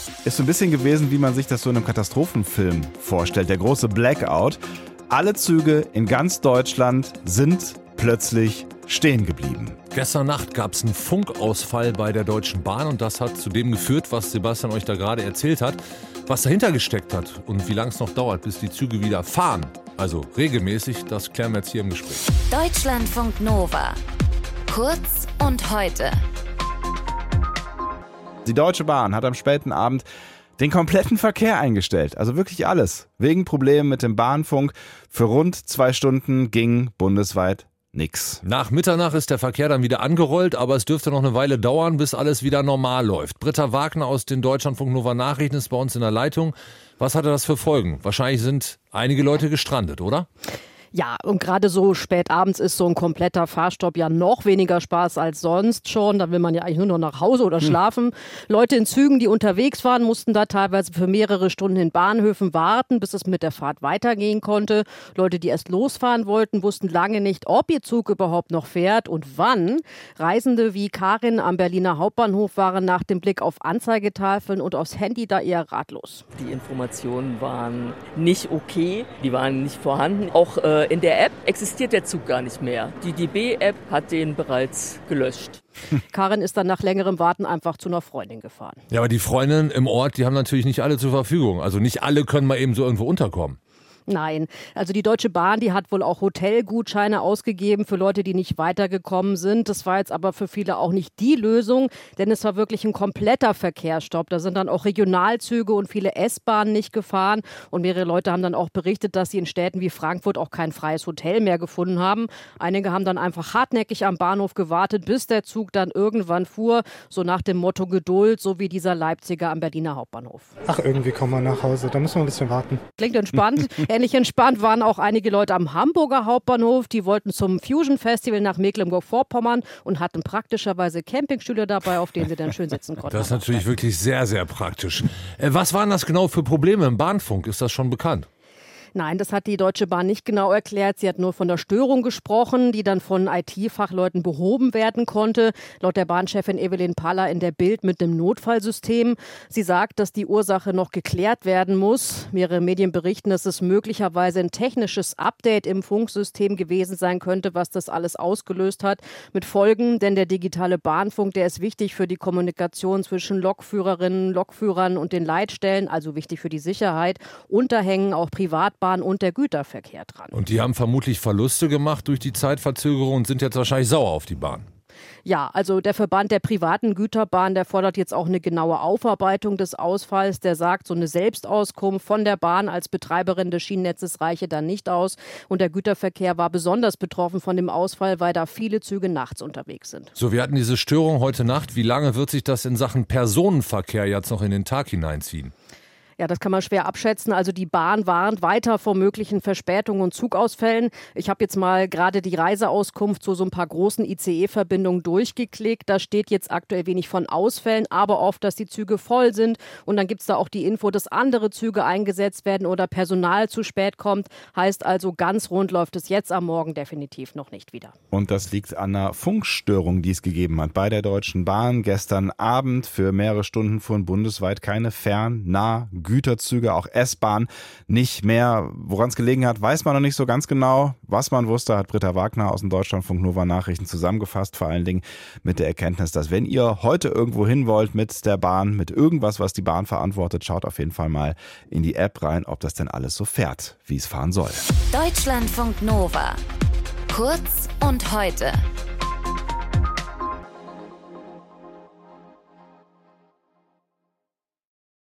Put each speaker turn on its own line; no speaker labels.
ist so ein bisschen gewesen, wie man sich das so in einem Katastrophenfilm vorstellt. Der große Blackout. Alle Züge in ganz Deutschland sind plötzlich stehen geblieben.
Gestern Nacht gab es einen Funkausfall bei der Deutschen Bahn und das hat zu dem geführt, was Sebastian euch da gerade erzählt hat. Was dahinter gesteckt hat und wie lange es noch dauert, bis die Züge wieder fahren, also regelmäßig, das klären wir jetzt hier im Gespräch.
Deutschlandfunk Nova. Kurz und heute.
Die Deutsche Bahn hat am späten Abend den kompletten Verkehr eingestellt. Also wirklich alles. Wegen Problemen mit dem Bahnfunk. Für rund 2 Stunden ging bundesweit nix.
Nach Mitternacht ist der Verkehr dann wieder angerollt, aber es dürfte noch eine Weile dauern, bis alles wieder normal läuft. Britta Wagner aus den Deutschlandfunk Nova Nachrichten ist bei uns in der Leitung. Was hatte das für Folgen? Wahrscheinlich sind einige Leute gestrandet, oder?
Ja, und gerade so spät abends ist so ein kompletter Fahrstopp ja noch weniger Spaß als sonst schon. Da will man ja eigentlich nur noch nach Hause oder schlafen. Leute in Zügen, die unterwegs waren, mussten da teilweise für mehrere Stunden in Bahnhöfen warten, bis es mit der Fahrt weitergehen konnte. Leute, die erst losfahren wollten, wussten lange nicht, ob ihr Zug überhaupt noch fährt und wann. Reisende wie Karin am Berliner Hauptbahnhof waren nach dem Blick auf Anzeigetafeln und aufs Handy da eher ratlos.
Die Informationen waren nicht okay, die waren nicht vorhanden. Auch in der App existiert der Zug gar nicht mehr. Die DB-App hat den bereits gelöscht.
Karin ist dann nach längerem Warten einfach zu einer Freundin gefahren.
Ja, aber die Freundinnen im Ort, die haben natürlich nicht alle zur Verfügung. Also nicht alle können mal eben so irgendwo unterkommen.
Nein, also die Deutsche Bahn, die hat wohl auch Hotelgutscheine ausgegeben für Leute, die nicht weitergekommen sind. Das war jetzt aber für viele auch nicht die Lösung, denn es war wirklich ein kompletter Verkehrsstopp. Da sind dann auch Regionalzüge und viele S-Bahnen nicht gefahren und mehrere Leute haben dann auch berichtet, dass sie in Städten wie Frankfurt auch kein freies Hotel mehr gefunden haben. Einige haben dann einfach hartnäckig am Bahnhof gewartet, bis der Zug dann irgendwann fuhr, so nach dem Motto Geduld, so wie dieser Leipziger am Berliner Hauptbahnhof.
Ach, irgendwie kommen wir nach Hause, da müssen wir ein bisschen warten.
Klingt entspannt. Ähnlich entspannt waren auch einige Leute am Hamburger Hauptbahnhof. Die wollten zum Fusion Festival nach Mecklenburg-Vorpommern und hatten praktischerweise Campingstühle dabei, auf denen sie dann schön sitzen konnten.
Das ist natürlich wirklich sehr, sehr praktisch. Was waren das genau für Probleme im Bahnfunk? Ist das schon bekannt?
Nein, das hat die Deutsche Bahn nicht genau erklärt. Sie hat nur von der Störung gesprochen, die dann von IT-Fachleuten behoben werden konnte. Laut der Bahnchefin Evelyn Paller in der Bild mit einem Notfallsystem. Sie sagt, dass die Ursache noch geklärt werden muss. Mehrere Medien berichten, dass es möglicherweise ein technisches Update im Funksystem gewesen sein könnte, was das alles ausgelöst hat. Mit Folgen, denn der digitale Bahnfunk, der ist wichtig für die Kommunikation zwischen Lokführerinnen, Lokführern und den Leitstellen, also wichtig für die Sicherheit. Und da hängen auch Privatbahnen und der Güterverkehr dran.
Und die haben vermutlich Verluste gemacht durch die Zeitverzögerung und sind jetzt wahrscheinlich sauer auf die Bahn.
Ja, also der Verband der privaten Güterbahn, der fordert jetzt auch eine genaue Aufarbeitung des Ausfalls. Der sagt, so eine Selbstauskunft von der Bahn als Betreiberin des Schienennetzes reiche da nicht aus. Und der Güterverkehr war besonders betroffen von dem Ausfall, weil da viele Züge nachts unterwegs sind.
So, wir hatten diese Störung heute Nacht. Wie lange wird sich das in Sachen Personenverkehr jetzt noch in den Tag hineinziehen?
Ja, das kann man schwer abschätzen. Also die Bahn warnt weiter vor möglichen Verspätungen und Zugausfällen. Ich habe jetzt mal gerade die Reiseauskunft zu so ein paar großen ICE-Verbindungen durchgeklickt. Da steht jetzt aktuell wenig von Ausfällen, aber oft, dass die Züge voll sind. Und dann gibt es da auch die Info, dass andere Züge eingesetzt werden oder Personal zu spät kommt. Heißt also, ganz rund läuft es jetzt am Morgen definitiv noch nicht wieder.
Und das liegt an einer Funkstörung, die es gegeben hat bei der Deutschen Bahn. Gestern Abend für mehrere Stunden fuhren bundesweit keine Güterzüge, auch S-Bahn nicht mehr. Woran es gelegen hat, weiß man noch nicht so ganz genau. Was man wusste, hat Britta Wagner aus den Deutschlandfunk Nova Nachrichten zusammengefasst. Vor allen Dingen mit der Erkenntnis, dass wenn ihr heute irgendwo hin wollt mit der Bahn, mit irgendwas, was die Bahn verantwortet, schaut auf jeden Fall mal in die App rein, ob das denn alles so fährt, wie es fahren soll.
Deutschlandfunk Nova. Kurz und heute.